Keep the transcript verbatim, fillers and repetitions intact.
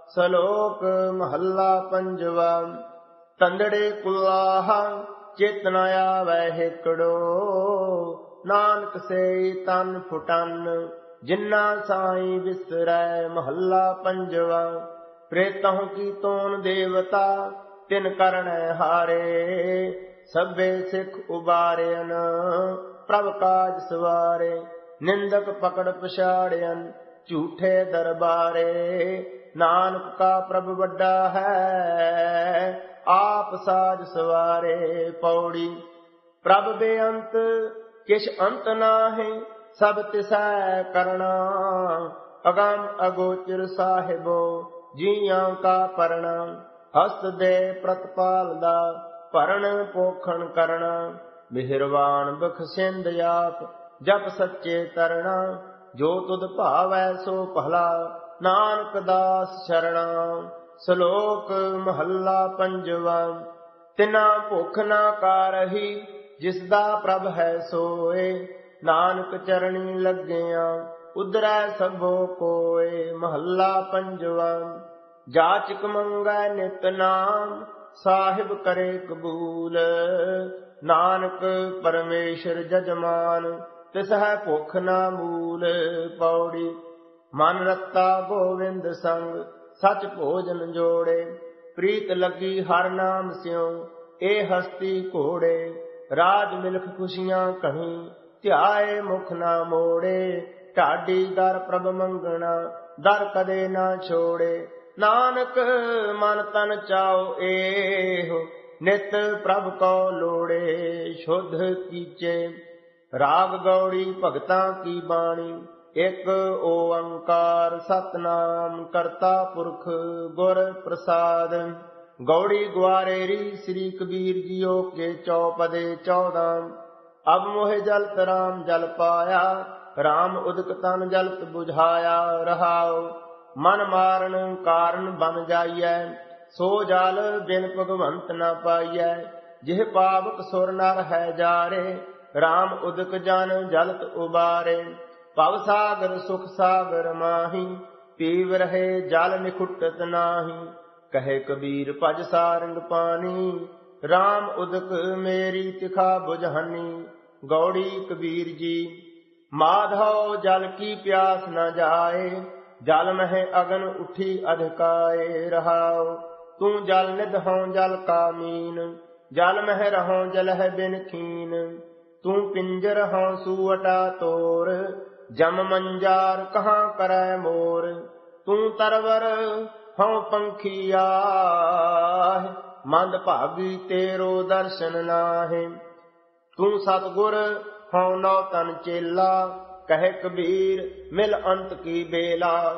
ਸਲੋਕ ਮਹੱਲਾ ਪੰਜਵਾ। ਤੰਦੜੇ ਕੁਲਾਹਾ ਚਿਤ ਨ ਆਵੈ ਹਿਕੜੋ, ਨਾਨਕ ਸੇ ਤਨ ਫੁਟਨ ਜਿਨਾ ਸਾਈ ਵਿਸਰੈ। ਮਹੱਲਾ ਪੰਜਵਾ। ਪ੍ਰੇਤਹੁ ਕੀ ਤੋਨ ਦੇਵਤਾ ਤਿਨ ਕਰਣੈ ਹਾਰੇ, ਸਭੇ ਸਿੱਖ ਉਬਾਰਿਅਨ ਪ੍ਰਭ ਕਾਜ ਸਵਾਰੇ। ਨਿੰਦਕ ਪਕੜ ਪਛਾੜਿਅਨ ਝੂਠੇ ਦਰਬਾਰੇ, ਨਾਨਕ ਕਾ ਪ੍ਰਭ ਵੱਡਾ ਹੈ ਆਪ ਸਾਜ ਸਵਾਰੇ। ਪੌੜੀ। ਪ੍ਰਭ ਬੇਅੰਤ ਕਿਛ ਅੰਤ ਨਾਹਿ, ਸਭ ਤਿਸੈ ਕਰਣਾ। ਅਗਮ ਅਗੋਚਰ ਸਾਹਿਬੋ ਜੀਆਂ ਕਾ ਪਰਣਾ। ਹਸਤ ਦੇ ਪ੍ਰਤਪਾਲਦਾ ਭਰਨ ਪੋਖਣ ਕਰਣਾ। ਮਿਹਰਬਾਨ ਬਖਸ਼ਿੰਦ ਆਪ ਜਪ ਸੱਚੇ ਤਰਣਾ। ਜੋ ਤੁਧ ਭਾਵੈ ਸੋ ਭਲਾ ਨਾਨਕ ਦਾਸ ਸ਼ਰਣਾ। ਸ਼ਲੋਕ ਮਹੱਲਾ ਪੰਜਵਾ। ਤਿਨਾ ਭੁੱਖ ਨਾ ਕਾਰਹੀ ਜਿਸ ਦਾ ਪ੍ਰਭ ਹੈ ਸੋਏ, ਨਾਨਕ ਚਰਣੀ ਲੱਗਿਆ ਉਧਰੈ ਸਭੋ ਕੋਏ। ਮਹੱਲਾ ਪੰਜਵਾ। ਜਾਚਕ ਮੰਗੈ ਨਿਤ ਨਾਮ ਸਾਹਿਬ ਕਰੇ ਕਬੂਲ, ਨਾਨਕ ਪਰਮੇਸ਼ਰ ਜਜਮਾਨ ਤਿਸ ਹੈ ਭੁੱਖ ਨਾ ਮੂਲ। ਪੌੜੀ। ਮਨ ਰਤਾ ਗੋਵਿੰਦ ਸੰਗ ਸਚ ਭੋਜਨ ਜੋੜੇ, ਪ੍ਰੀਤ ਲੱਗੀ ਹਰ ਨਾਮ ਸਿਉ ਇਹ ਹਸਤੀ ਘੋੜੇ। ਰਾਜ ਮਿਲਖ ਖੁਸ਼ੀਆਂ ਕਹੀਂ ਧਿਆਏ ਮੁਖ ਨਾ ਮੋੜੇ, ਢਾਡੀ ਦਰ ਪ੍ਰਭ ਮੰਗਣਾ ਦਰ ਕਦੇ ਨਾ ਛੋੜੇ। ਨਾਨਕ ਮਨ ਤਨ ਚਾਉ ਏਹੁ ਨਿਤ ਪ੍ਰਭ ਕੋ ਲੋੜੇ। ਸ਼ੁੱਧ ਕੀਚੇ ਰਾਗ ਗੌੜੀ ਭਗਤਾਂ ਕੀ ਬਾਣੀ, ਇਕ ਓੰਕਾਰ ਸਤਨਾਮ ਕਰਤਾ ਪੁਰਖ ਗੁਰ ਪ੍ਰਸਾਦ। ਗੌੜੀ ਗੁਆਰੇਰੀ ਸ੍ਰੀ ਕਬੀਰ ਜੀਓ ਕੇ ਚੌਪਦੇ ਚੌਦਾਂ। ਅਬ ਮੋਹਿ ਜਲਤ ਰਾਮ ਜਲ ਪਾਇਆ, ਰਾਮ ਉਦਕ ਤਨ ਜਲਤ ਬੁਝਾਇਆ। ਰਹਾਉ। ਮਨ ਮਾਰਨ ਕਾਰਨ ਬਨ ਜਾਈਐ, ਸੋ ਜਲ ਬਿਨ ਭਗਵੰਤ ਨ ਪਾਈਐ। ਜਿਹ ਪਾਵਕ ਸੁਰ ਨਰ ਹੈ ਜਾਰੇ, ਰਾਮ ਉਦਕ ਜਨ ਜਲਤ ਉਬਾਰੇ। ਭਵ ਸਾਗਰ ਸੁਖ ਸਾਗਰ ਮਾਹੀ, ਪੀਵ ਰਹੇ ਜਲ ਨਿਖੁੱਟਤ ਨਾਹੀ। ਕਹੇ ਕਬੀਰ ਭਜ ਸਾਰੰਗ ਪਾਣੀ, ਰਾਮ ਉਦਕ ਮੇਰੀ ਤਿਖਾ ਬੁਝਾਨੀ। ਗੌੜੀ ਕਬੀਰ ਜੀ। ਮਾਧੋ ਜਲ ਕੀ ਪਿਆਸ ਨ ਜਾਏ, ਜਲ ਮਹਿ ਅਗਨ ਉਠੀ ਅਧਕਾਏ। ਰਹਾਉ। ਤੂੰ ਜਲ ਨਿਧ ਹਉ ਜਲ ਕਾ ਮੀਨ, ਜਲ ਮਹਿ ਰਹਉ ਜਲਹਿ ਬਿਨ ਖੀਨ। ਤੂੰ ਪਿੰਜਰ ਹਉ ਸੂਅਟਾ ਤੋਰ, ਜਮ ਮੰਜਾਰ ਕਹਾਂ ਕਰੈ ਮੋਰ। ਤੂੰ ਤਰਵਰ ਹਉ ਪੰਖੀ ਆਹਿ, ਮੰਦ ਭਾਗੀ ਤੇਰੋ ਦਰਸ਼ਨ ਨਾਹਿ। ਤੂੰ ਸਤਿਗੁਰ ਹਉ ਨੌ ਤਨ ਚੇਲਾ, ਕਹੇ ਕਬੀਰ ਮਿਲ ਅੰਤ ਕੀ ਬੇਲਾ।